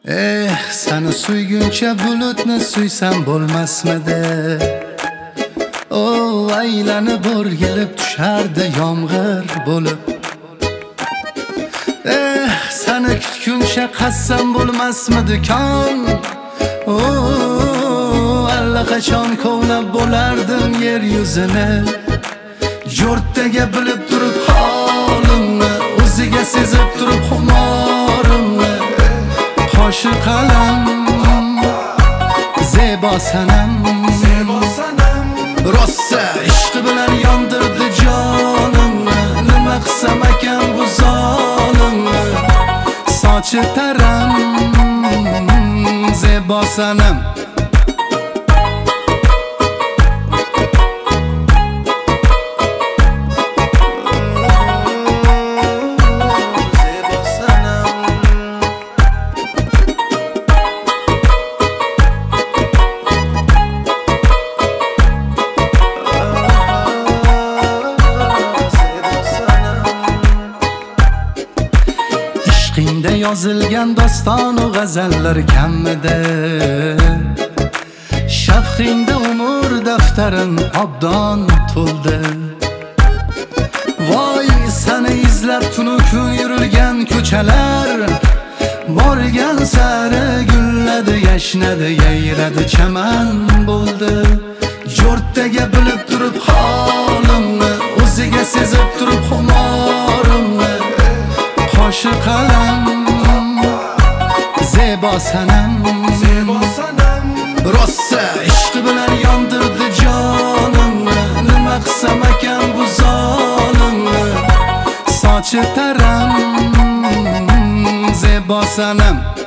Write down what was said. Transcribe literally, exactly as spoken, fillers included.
Eh, seni suyguncha bulutni suysam bo'lmasmidi? Oh, aylanib o'rgilib tushardi yomg'ir bo'lib. Eh, seni kutguncha qassam bo'lmasmidi kon? Oh, allaqachon kovlab bo'lardim yer yuzini. Jo'rttaga bilib turib holimni, o'ziga sezib turib xumorimni. Qo'shi qalam, zebo sanam, rossa ishqi bilan yondirdi jonimni. Nima qilsam ekan bu zolimni? Sochi taram, zebo sanam. Ishqingda yozilgan doston va g'azallar kamida, shafqingda umr daftarim obdon to'ldi. Voy, seni izlab tunu kun yurilgan ko'chalar, borgan sari gulladi, yashnadi, yayradi, chaman bo'ldi. Jo'rttaga bilib turib holimni, o'ziga sezib turib xumorimni. Qo'shi qalam, zebo sanam, rossa ishqi bilan yondirdi jonimni. Nima qilsam ekan bu zolimni? Sochi taram, zebo sanam.